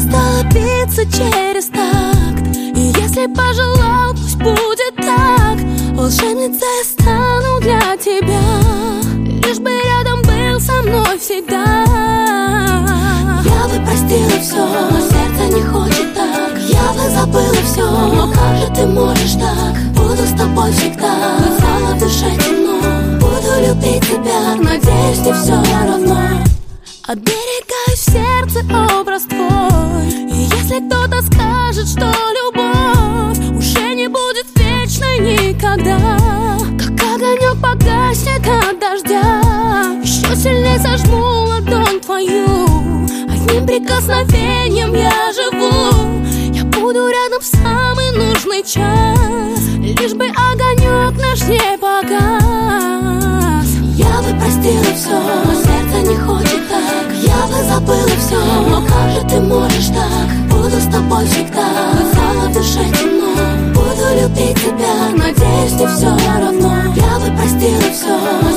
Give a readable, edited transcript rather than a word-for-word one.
стала биться через такт. И если пожелал, пусть будет так. Волшебницей я стану для тебя, лишь бы рядом был со мной всегда. Я бы простила все, но сердце не хочет так. Я бы забыла все, но как же ты можешь так? Буду с тобой всегда, хоть стало в душе темно. Буду любить тебя, надеюсь, ты все равно. Оберегаю в сердце образ твой. И если кто-то скажет, что любовь уже не будет вечной никогда, как огонек погаснет от дождя, еще сильнее сожму ладонь твою. Одним прикосновением я живу. Я буду рядом в самый нужный час, лишь бы огонек наш не погас. Я бы простила все, но сердце не хочет так. Я бы забыла все, но как же ты можешь так? Буду с тобой всегда, хоть стало в душе темно. Буду любить тебя, надеюсь, ты все равно. Я бы простила все,